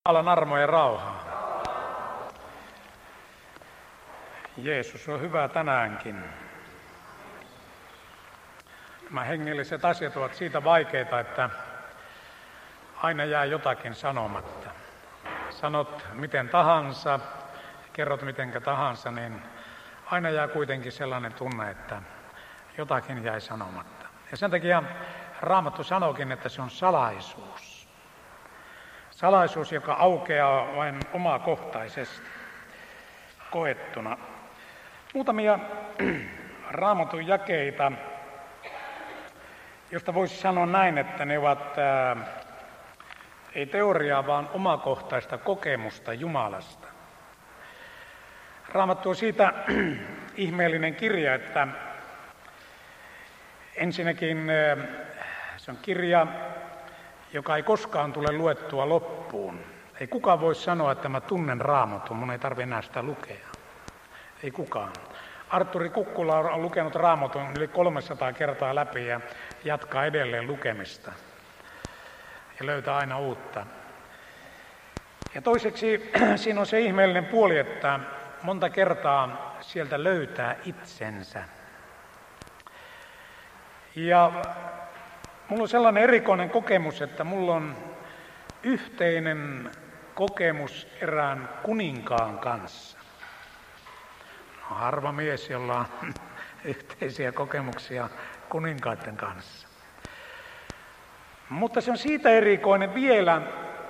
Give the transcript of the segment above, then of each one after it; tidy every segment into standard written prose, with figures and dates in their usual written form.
Jumalan armo ja rauha. Jeesus on hyvä tänäänkin. Nämä hengelliset asiat ovat siitä vaikeita, että aina jää jotakin sanomatta. Sanot miten tahansa, kerrot mitenkä tahansa, niin aina jää kuitenkin sellainen tunne, että jotakin jäi sanomatta. Ja sen takia Raamattu sanookin, että se on salaisuus. Salaisuus, joka aukeaa vain omakohtaisesti koettuna. Muutamia Raamatun jakeita, josta voisi sanoa näin, että ne ovat ei teoriaa, vaan omakohtaista kokemusta Jumalasta. Raamattu on siitä ihmeellinen kirja, että ensinnäkin se on kirja, joka ei koskaan tule luettua loppuun. Ei kukaan voi sanoa, että mä tunnen Raamatun, mun ei tarvitse enää sitä lukea. Ei kukaan. Artturi Kukkula on lukenut Raamatun yli 300 kertaa läpi ja jatkaa edelleen lukemista. Ja löytää aina uutta. Ja toiseksi siinä on se ihmeellinen puoli, että monta kertaa sieltä löytää itsensä. Ja mulla on sellainen erikoinen kokemus, että mulla on yhteinen kokemus erään kuninkaan kanssa. No, harva mies, jolla on yhteisiä kokemuksia kuninkaiden kanssa. Mutta se on siitä erikoinen vielä,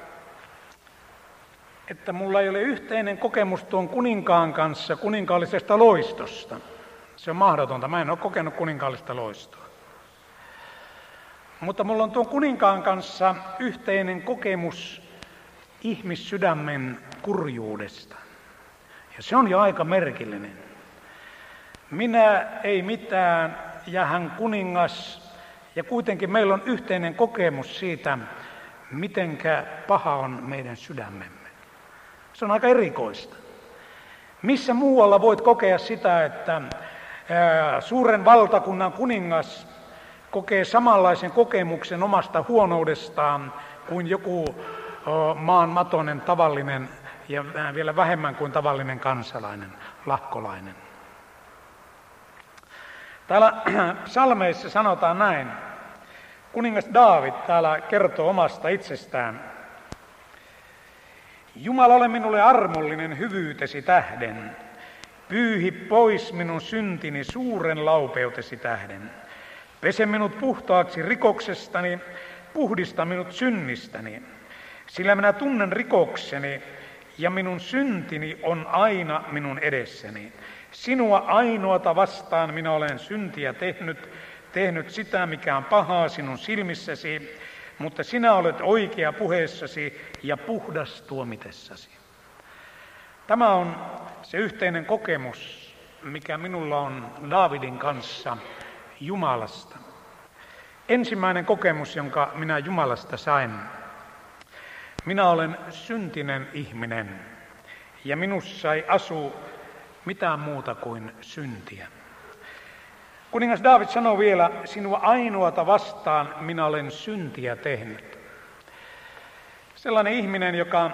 että mulla ei ole yhteinen kokemus tuon kuninkaan kanssa kuninkaallisesta loistosta. Se on mahdotonta. Mä en ole kokenut kuninkaallista loistoa. Mutta mulla on tuon kuninkaan kanssa yhteinen kokemus ihmissydämen kurjuudesta. Ja se on jo aika merkillinen. Minä ei mitään ja hän kuningas. Ja kuitenkin meillä on yhteinen kokemus siitä, mitenkä paha on meidän sydämemme. Se on aika erikoista. Missä muualla voit kokea sitä, että suuren valtakunnan kuningas kokee samanlaisen kokemuksen omasta huonoudestaan kuin joku maan matonen tavallinen ja vielä vähemmän kuin tavallinen kansalainen, lahkolainen. Täällä psalmeissa sanotaan näin. Kuningas Daavid täällä kertoo omasta itsestään. Jumala, ole minulle armollinen hyvyytesi tähden. Pyyhi pois minun syntini suuren laupeutesi tähden. Pese minut puhtaaksi rikoksestani, puhdista minut synnistäni. Sillä minä tunnen rikokseni ja minun syntini on aina minun edessäni. Sinua ainoata vastaan minä olen syntiä tehnyt sitä, mikä on pahaa sinun silmissäsi, mutta sinä olet oikea puheessasi ja puhdas tuomitessasi. Tämä on se yhteinen kokemus, mikä minulla on Daavidin kanssa Jumalasta. Ensimmäinen kokemus, jonka minä Jumalasta sain. Minä olen syntinen ihminen ja minussa ei asu mitään muuta kuin syntiä. Kuningas Daavid sanoo vielä, sinua ainoata vastaan minä olen syntiä tehnyt. Sellainen ihminen, joka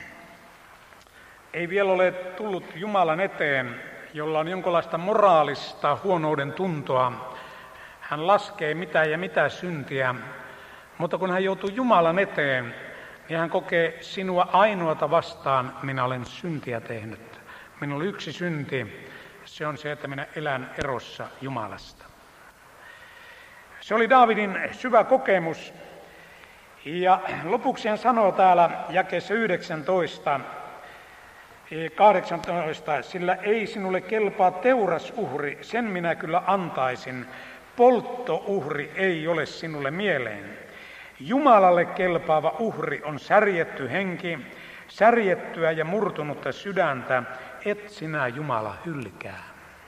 ei vielä ole tullut Jumalan eteen, jolla on jonkinlaista moraalista huonouden tuntoa. Hän laskee mitä ja mitä syntiä, mutta kun hän joutuu Jumalan eteen, niin hän kokee sinua ainoata vastaan minä olen syntiä tehnyt. Minulla on yksi synti, se on se, että minä elän erossa Jumalasta. Se oli Daavidin syvä kokemus. Ja lopuksi hän sanoo täällä jakeessa 18, sillä ei sinulle kelpaa teurasuhri, sen minä kyllä antaisin. Polttouhri ei ole sinulle mieleen. Jumalalle kelpaava uhri on särjetty henki, särjettyä ja murtunutta sydäntä, et sinä Jumala hylkää.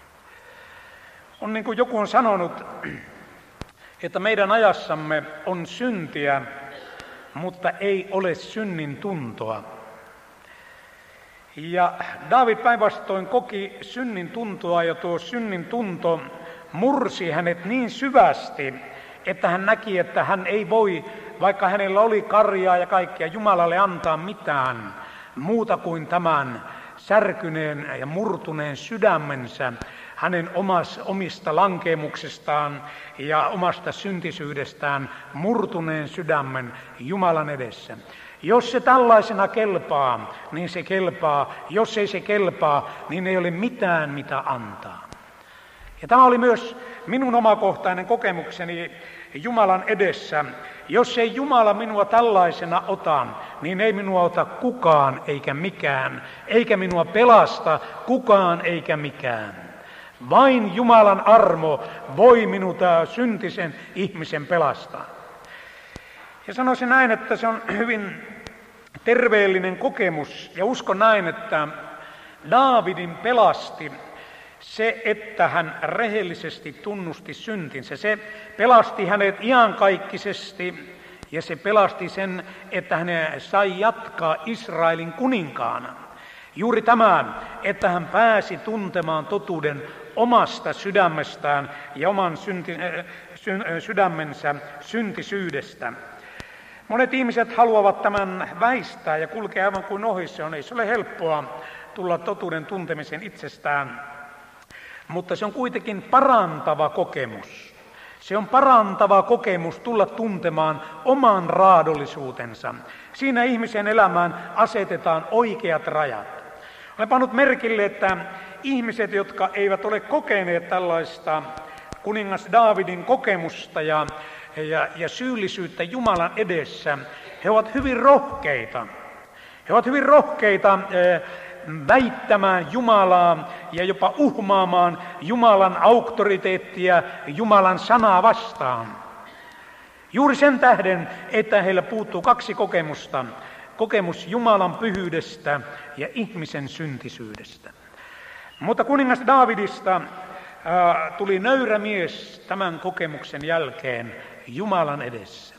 On niin kuin joku on sanonut, että meidän ajassamme on syntiä, mutta ei ole synnin tuntoa. Ja Daavid päinvastoin koki synnin tuntoa ja tuo synnin tunto mursi hänet niin syvästi, että hän näki, että hän ei voi, vaikka hänellä oli karjaa ja kaikkea, Jumalalle antaa mitään muuta kuin tämän särkyneen ja murtuneen sydämensä hänen omista lankeemuksestaan ja omasta syntisyydestään murtuneen sydämen Jumalan edessä. Jos se tällaisena kelpaa, niin se kelpaa. Jos ei se kelpaa, niin ei ole mitään mitä antaa. Ja tämä oli myös minun omakohtainen kokemukseni Jumalan edessä. Jos ei Jumala minua tällaisena ota, niin ei minua ota kukaan eikä mikään, eikä minua pelasta kukaan eikä mikään. Vain Jumalan armo voi minut syntisen ihmisen pelastaa. Ja sanoisin näin, että se on hyvin terveellinen kokemus, ja uskon näin, että Daavidin pelasti se, että hän rehellisesti tunnusti syntinsä. Se pelasti hänet iankaikkisesti, ja se pelasti sen, että hän sai jatkaa Israelin kuninkaana. Juuri tämä, että hän pääsi tuntemaan totuuden omasta sydämestään ja oman sydämensä syntisyydestä. Monet ihmiset haluavat tämän väistää ja kulkea aivan kuin ohi. Ei se ole helppoa tulla totuuden tuntemisen itsestään, mutta se on kuitenkin parantava kokemus. Se on parantava kokemus tulla tuntemaan oman raadollisuutensa. Siinä ihmisen elämään asetetaan oikeat rajat. Olen pannut merkille, että ihmiset, jotka eivät ole kokeneet tällaista kuningas Daavidin kokemusta ja syyllisyyttä Jumalan edessä, he ovat hyvin rohkeita. He ovat hyvin rohkeita väittämään Jumalaa ja jopa uhmaamaan Jumalan auktoriteettia, Jumalan sanaa vastaan. Juuri sen tähden, että heillä puuttuu kaksi kokemusta. Kokemus Jumalan pyhyydestä ja ihmisen syntisyydestä. Mutta kuningas Daavidista tuli nöyrä mies tämän kokemuksen jälkeen Jumalan edessä.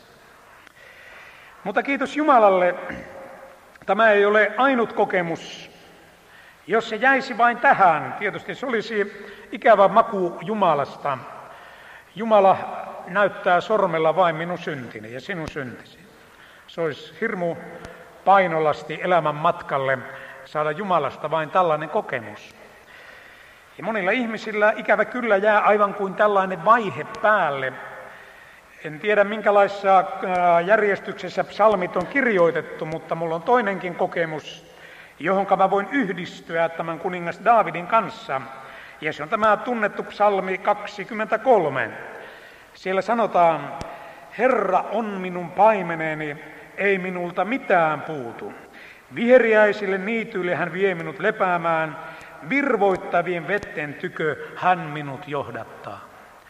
Mutta kiitos Jumalalle, tämä ei ole ainut kokemus. Jos se jäisi vain tähän, tietysti se olisi ikävä maku Jumalasta. Jumala näyttää sormella vain minun syntini ja sinun syntisi. Se olisi hirmu painolasti elämän matkalle saada Jumalasta vain tällainen kokemus. Ja monilla ihmisillä ikävä kyllä jää aivan kuin tällainen vaihe päälle. En tiedä minkälaisessa järjestyksessä psalmit on kirjoitettu, mutta mulla on toinenkin kokemus, johonka mä voin yhdistyä tämän kuningas Daavidin kanssa. Ja se on tämä tunnettu psalmi 23. Siellä sanotaan, Herra on minun paimeneeni, ei minulta mitään puutu. Viheriäisille niityille hän vie minut lepäämään, virvoittavien vetten tykö hän minut johdattaa.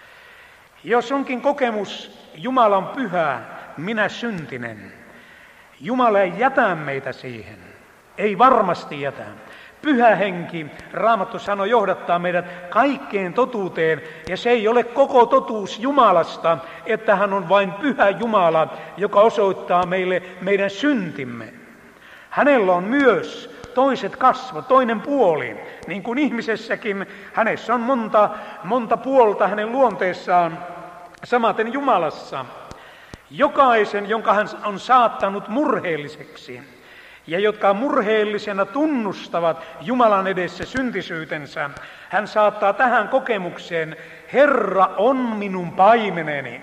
Jos onkin kokemus, Jumala on pyhä, minä syntinen. Jumala ei jätä meitä siihen. Ei varmasti jätä. Pyhä henki, Raamattu sanoi, johdattaa meidät kaikkeen totuuteen, ja se ei ole koko totuus Jumalasta, että hän on vain pyhä Jumala, joka osoittaa meille meidän syntimme. Hänellä on myös toiset kasvot, toinen puoli, niin kuin ihmisessäkin. Hänessä on monta puolta hänen luonteessaan, samaten Jumalassa. Jokaisen, jonka hän on saattanut murheelliseksi, ja jotka murheellisena tunnustavat Jumalan edessä syntisyytensä, hän saattaa tähän kokemukseen, Herra on minun paimeneni.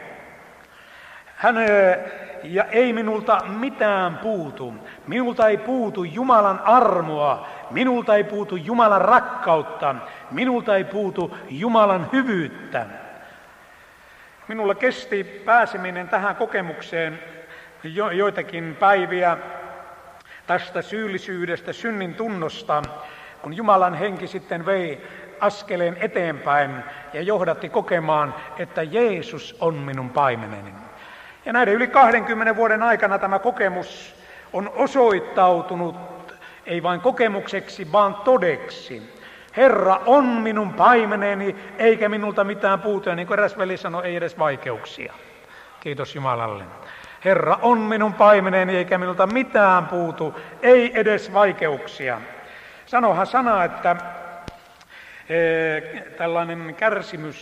Ja ei minulta mitään puutu. Minulta ei puutu Jumalan armoa, minulta ei puutu Jumalan rakkautta, minulta ei puutu Jumalan hyvyyttä. Minulla kesti pääseminen tähän kokemukseen joitakin päiviä tästä syyllisyydestä, synnin tunnosta, kun Jumalan henki sitten vei askeleen eteenpäin ja johdatti kokemaan, että Jeesus on minun paimeneni. Ja näiden yli 20 vuoden aikana tämä kokemus on osoittautunut ei vain kokemukseksi, vaan todeksi. Herra on minun paimeneni, eikä minulta mitään puutu. Ja niin kuin eräs veli sanoi, ei edes vaikeuksia. Kiitos Jumalalle. Herra on minun paimeneni, eikä minulta mitään puutu, ei edes vaikeuksia. Sanohan sana, että tällainen kärsimys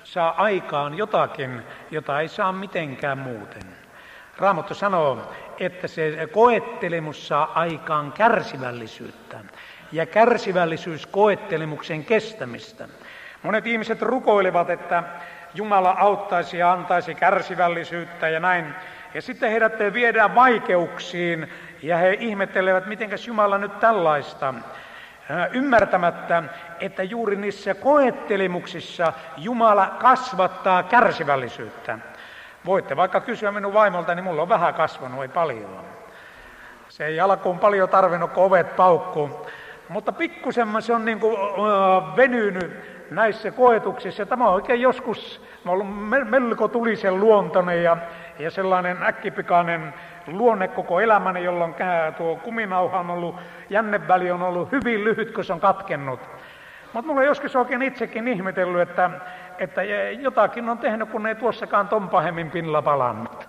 saa aikaan jotakin, jota ei saa mitenkään muuten. Raamattu sanoo, että se koettelemus saa aikaan kärsivällisyyttä ja kärsivällisyys koettelemuksen kestämistä. Monet ihmiset rukoilevat, että Jumala auttaisi ja antaisi kärsivällisyyttä ja näin. Ja sitten heidät viedään vaikeuksiin ja he ihmettelevät, mitenkäs Jumala nyt tällaista. Ymmärtämättä, että juuri niissä koettelemuksissa Jumala kasvattaa kärsivällisyyttä. Voitte vaikka kysyä minun vaimolta, niin mulla on vähän kasvanut, ei paljon. Se ei alkuun paljon tarvinnut, kun ovet paukkuu. Mutta pikkusen se on niin kuin venynyt näissä koetuksissa. Tämä on oikein joskus ollut melko tulisen luontoinen ja sellainen äkkipikainen luonne koko elämäni, jolloin tuo kuminauha on ollut, jänneväli on ollut hyvin lyhyt, kun se on katkennut. Mutta mulla on joskus oikein itsekin ihmetellyt, että jotakin on tehnyt, kun ei tuossakaan ton pahemmin pinnalla palannut.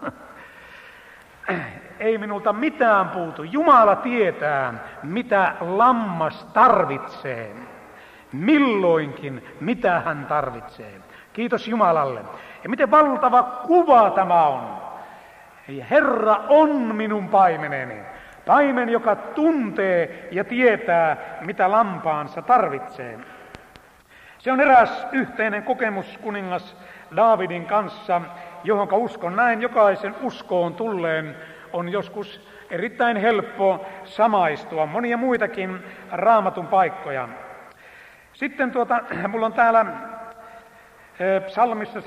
Ei minulta mitään puutu. Jumala tietää, mitä lammas tarvitsee. Milloinkin, mitä hän tarvitsee. Kiitos Jumalalle. Ja miten valtava kuva tämä on. Herra on minun paimeneni. Paimen, joka tuntee ja tietää, mitä lampaansa tarvitsee. Se on eräs yhteinen kokemus kuningas Daavidin kanssa, johonka uskon näin jokaisen uskoon tulleen on joskus erittäin helppo samaistua. Monia muitakin Raamatun paikkoja. Sitten mulla on täällä psalmissa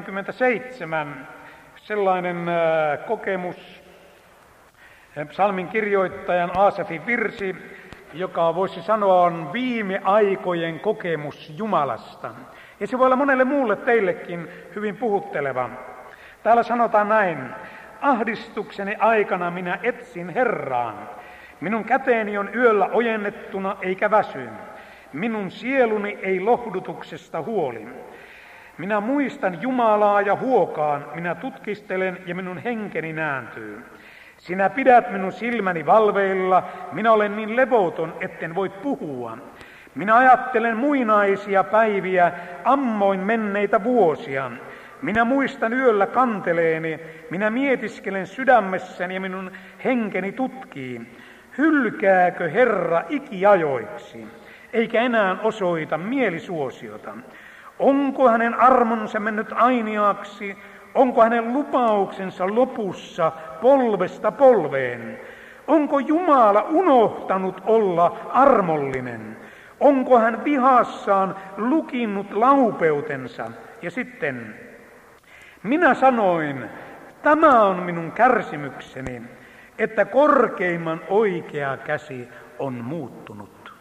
77 sellainen kokemus, psalmin kirjoittajan Aasafin virsi, joka voisi sanoa on viime aikojen kokemus Jumalasta. Ja se voi olla monelle muulle teillekin hyvin puhutteleva. Täällä sanotaan näin: ahdistukseni aikana minä etsin Herraan. Minun käteeni on yöllä ojennettuna eikä väsy. Minun sieluni ei lohdutuksesta huoli. Minä muistan Jumalaa ja huokaan, minä tutkistelen ja minun henkeni nääntyy. Sinä pidät minun silmäni valveilla, minä olen niin levoton, etten voi puhua. Minä ajattelen muinaisia päiviä, ammoin menneitä vuosia. Minä muistan yöllä kanteleeni, minä mietiskelen sydämessäni ja minun henkeni tutkii. Hylkääkö Herra ikiajoiksi, eikä enää osoita mielisuosiota? Onko hänen armonsa mennyt ainiaaksi? Onko hänen lupauksensa lopussa polvesta polveen? Onko Jumala unohtanut olla armollinen? Onko hän vihassaan lukinnut laupeutensa? Ja sitten, minä sanoin, tämä on minun kärsimykseni, että korkeimman oikea käsi on muuttunut.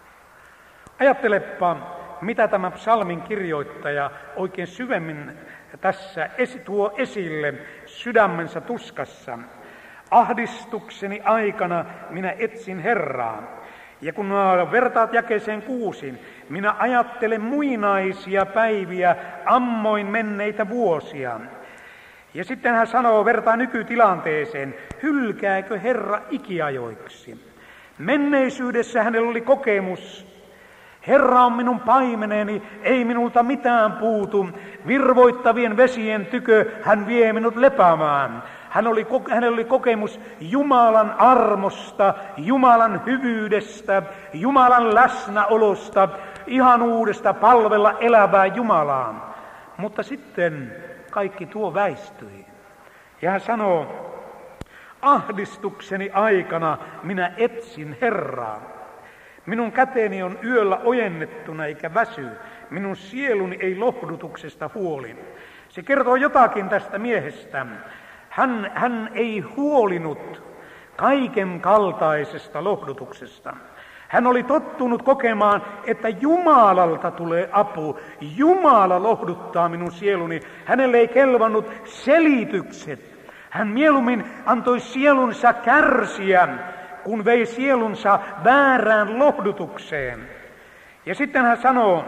Ajattelepa, mitä tämä psalmin kirjoittaja oikein syvemmin tässä tuo esille sydämensä tuskassa. Ahdistukseni aikana minä etsin Herraa. Ja kun vertaat jakeeseen 6, minä ajattelen muinaisia päiviä, ammoin menneitä vuosia. Ja sitten hän sanoo, vertaa nykytilanteeseen, hylkääkö Herra ikiajoiksi? Menneisyydessä hänellä oli kokemus. Herra on minun paimeneni, ei minulta mitään puutu. Virvoittavien vesien tykö hän vie minut lepäämään. Hänellä oli kokemus Jumalan armosta, Jumalan hyvyydestä, Jumalan läsnäolosta, ihanuudesta palvella elävää Jumalaa. Mutta sitten kaikki tuo väistyi. Ja hän sanoo, ahdistukseni aikana minä etsin Herraa. Minun käteeni on yöllä ojennettuna eikä väsy. Minun sieluni ei lohdutuksesta huoli. Se kertoo jotakin tästä miehestä. Hän ei huolinut kaiken kaltaisesta lohdutuksesta. Hän oli tottunut kokemaan, että Jumalalta tulee apu. Jumala lohduttaa minun sieluni. Hänelle ei kelvannut selitykset. Hän mieluummin antoi sielunsa kärsiä, kun vei sielunsa väärään lohdutukseen. Ja sitten hän sanoo,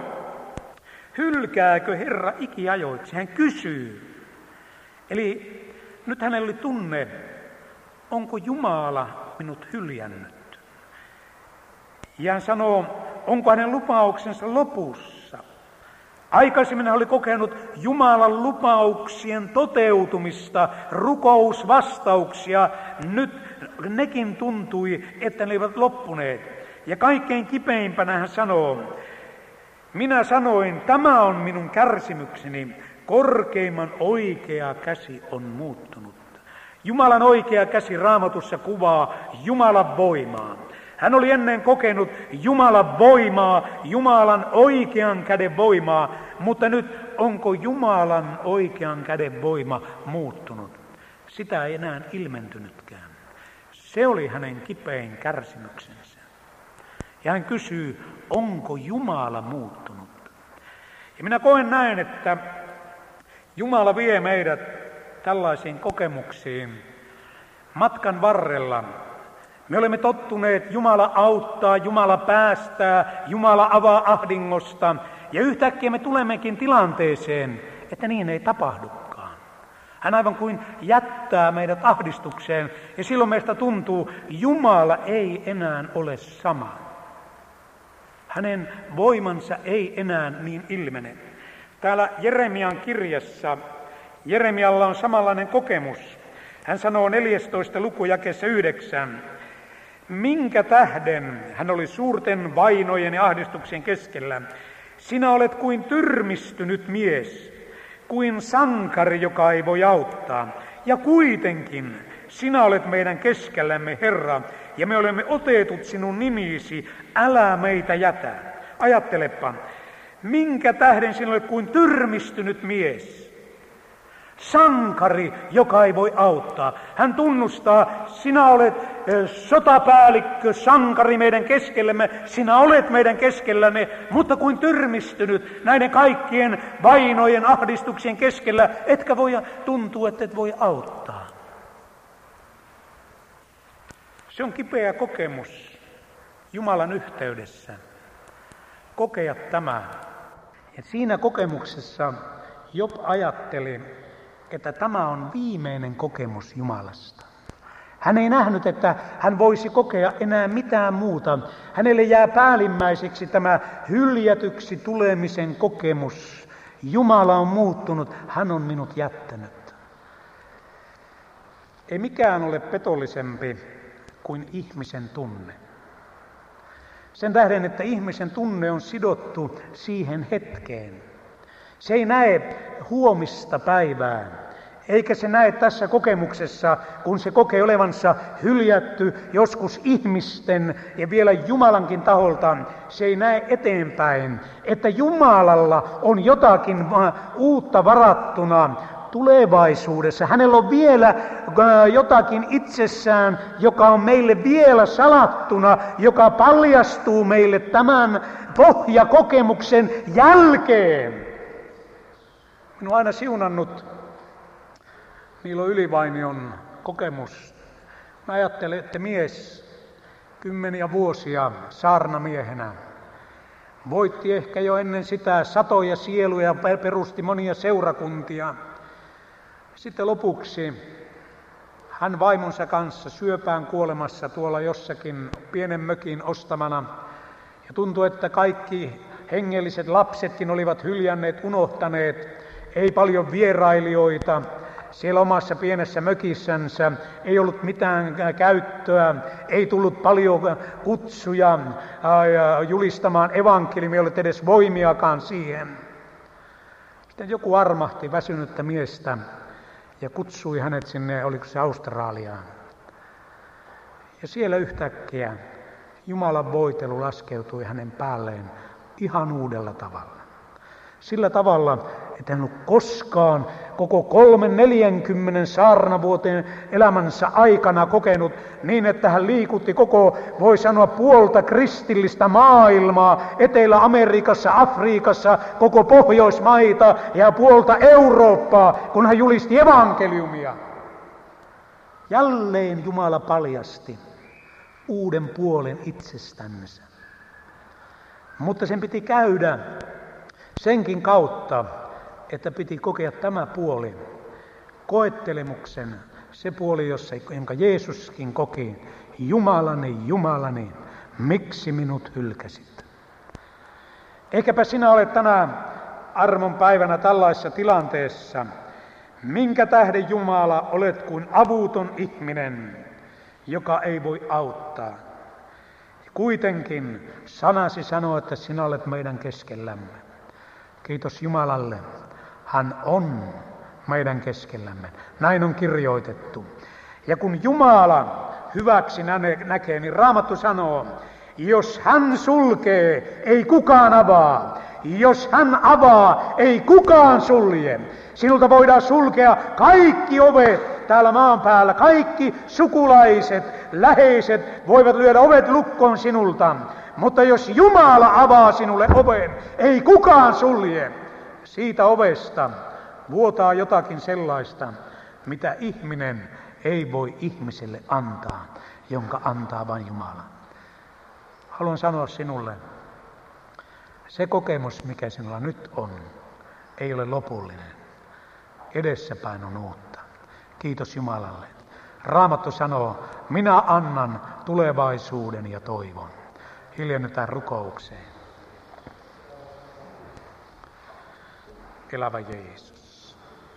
hylkääkö Herra ikiajoiksi? Hän kysyy. Eli nyt hänellä oli tunne, onko Jumala minut hyljännyt? Ja hän sanoo, onko hänen lupauksensa lopussa? Aikaisemmin hän oli kokenut Jumalan lupauksien toteutumista, rukousvastauksia. Nyt nekin tuntui, että ne olivat loppuneet. Ja kaikkein kipeimpänä hän sanoo, minä sanoin, tämä on minun kärsimykseni, korkeimman oikea käsi on muuttunut. Jumalan oikea käsi Raamatussa kuvaa Jumalan voimaa. Hän oli ennen kokenut Jumalan voimaa, Jumalan oikean käden voimaa, mutta nyt onko Jumalan oikean käden voima muuttunut? Sitä ei enää ilmentynytkään. Se oli hänen kipein kärsimyksensä. Ja hän kysyy, onko Jumala muuttunut? Ja minä koen näin, että Jumala vie meidät tällaisiin kokemuksiin matkan varrella. Me olemme tottuneet, Jumala auttaa, Jumala päästää, Jumala avaa ahdingosta. Ja yhtäkkiä me tulemmekin tilanteeseen, että niin ei tapahdukaan. Hän aivan kuin jättää meidät ahdistukseen ja silloin meistä tuntuu, Jumala ei enää ole sama. Hänen voimansa ei enää niin ilmene. Täällä Jeremian kirjassa Jeremialla on samanlainen kokemus. Hän sanoo 14. luku jakeessa 9. Minkä tähden hän oli suurten vainojen ja ahdistuksien keskellä? Sinä olet kuin tyrmistynyt mies, kuin sankari, joka ei voi auttaa. Ja kuitenkin sinä olet meidän keskellämme, Herra, ja me olemme otetut sinun nimisi, älä meitä jätä. Ajattelepa, minkä tähden sinä olet kuin tyrmistynyt mies? Sankari, joka ei voi auttaa. Hän tunnustaa, sinä olet sotapäällikkö, sankari meidän keskellämme, sinä olet meidän keskellämme, mutta kuin tyrmistynyt näiden kaikkien vainojen, ahdistuksien keskellä, etkä voi tuntua, että et voi auttaa. Se on kipeä kokemus Jumalan yhteydessä, kokea tämä. Ja siinä kokemuksessa Job ajatteli, että tämä on viimeinen kokemus Jumalasta. Hän ei nähnyt, että hän voisi kokea enää mitään muuta. Hänelle jää päällimmäiseksi tämä hyljätyksi tulemisen kokemus. Jumala on muuttunut, hän on minut jättänyt. Ei mikään ole petollisempi kuin ihmisen tunne. Sen tähden, että ihmisen tunne on sidottu siihen hetkeen. Se ei näe huomista päivää, eikä se näe tässä kokemuksessa, kun se kokee olevansa hyljätty joskus ihmisten ja vielä Jumalankin taholta, se ei näe eteenpäin, että Jumalalla on jotakin uutta varattuna tulevaisuudessa. Hänellä on vielä jotakin itsessään, joka on meille vielä salattuna, joka paljastuu meille tämän pohjakokemuksen jälkeen. Minun on aina siunannut Niilo Ylivainion kokemus. Mä ajattelen, että mies 10 vuosia saarnamiehenä voitti ehkä jo ennen sitä satoja sieluja, perusti monia seurakuntia. Sitten lopuksi hän vaimonsa kanssa syöpään kuolemassa tuolla jossakin pienen mökin ostamana. Ja tuntui, että kaikki hengelliset lapsetkin olivat hyljänneet, unohtaneet. Ei paljon vierailijoita. Siellä omassa pienessä mökissänsä ei ollut mitään käyttöä, ei tullut paljon kutsuja julistamaan evankeliumia, ei ollut edes voimiakaan siihen. Sitten joku armahti väsynyttä miestä ja kutsui hänet sinne, oliko se Australiaan. Ja siellä yhtäkkiä Jumalan voitelu laskeutui hänen päälleen ihan uudella tavalla. Sillä tavalla, että hän ei ollut koskaan koko 30-40 saarnavuoteen elämänsä aikana kokenut niin, että hän liikutti koko, voi sanoa, puolta kristillistä maailmaa, Etelä-Amerikassa, Afrikassa, koko Pohjoismaita ja puolta Eurooppaa, kun hän julisti evankeliumia. Jälleen Jumala paljasti uuden puolen itsestänsä. Mutta sen piti käydä senkin kautta, että piti kokea tämä puoli, koettelemuksen, se puoli, jonka Jeesuskin koki. Jumalani, Jumalani, miksi minut hylkäsit? Ehkäpä sinä olet tänä armon päivänä tällaisessa tilanteessa, minkä tähden Jumala olet kuin avuton ihminen, joka ei voi auttaa. Kuitenkin sanasi sanoo, että sinä olet meidän keskellämme. Kiitos Jumalalle, hän on meidän keskellämme. Näin on kirjoitettu. Ja kun Jumala hyväksi näkee, niin Raamattu sanoo, jos hän sulkee, ei kukaan avaa. Jos hän avaa, ei kukaan sulje. Sinulta voidaan sulkea kaikki ovet täällä maan päällä. Kaikki sukulaiset, läheiset voivat lyödä ovet lukkoon sinulta. Mutta jos Jumala avaa sinulle oven, ei kukaan sulje. Siitä ovesta vuotaa jotakin sellaista, mitä ihminen ei voi ihmiselle antaa, jonka antaa vain Jumala. Haluan sanoa sinulle, se kokemus, mikä sinulla nyt on, ei ole lopullinen. Edessäpäin on uutta. Kiitos Jumalalle. Raamattu sanoo, minä annan tulevaisuuden ja toivon. Hiljennytään rukoukseen. Elävä Jeesus.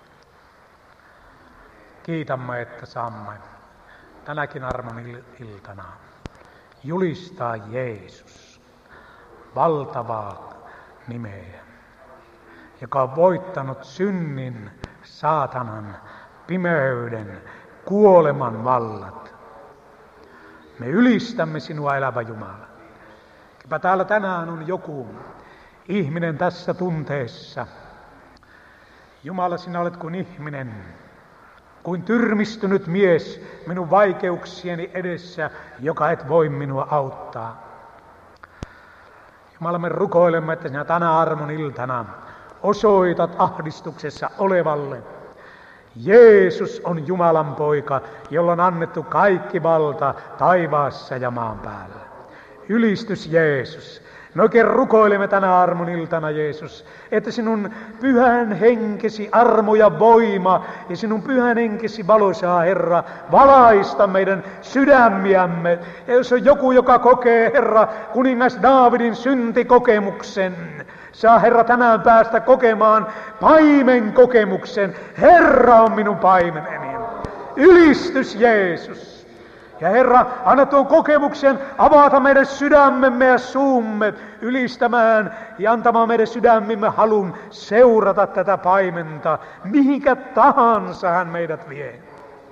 Kiitämme, että saamme tänäkin armon iltana julistaa Jeesus, valtavaa nimeä, joka on voittanut synnin, saatanan, pimeyden, kuoleman vallat. Me ylistämme sinua, elävä Jumala. Kipä täällä tänään on joku ihminen tässä tunteessa. Jumala, sinä olet kuin ihminen, kuin tyrmistynyt mies minun vaikeuksieni edessä, joka et voi minua auttaa. Jumala, me rukoilemme, että sinä tänä armon iltana osoitat ahdistuksessa olevalle. Jeesus on Jumalan poika, jolla on annettu kaikki valta taivaassa ja maan päällä. Ylistys Jeesus. Me oikein rukoilemme tänä armon iltana, Jeesus, että sinun pyhän henkesi armo ja voima ja sinun pyhän henkesi valo saa, Herra, valaista meidän sydämiämme. Ja jos on joku, joka kokee, Herra, kuningas Daavidin syntikokemuksen, saa, Herra, tänään päästä kokemaan paimen kokemuksen. Herra on minun paimeneni. Ylistys Jeesus. Ja Herra, anna tuon kokemuksen avata meidän sydämemme ja suumme ylistämään ja antamaan meidän sydämimme halun seurata tätä paimenta, mihinkä tahansa hän meidät vie.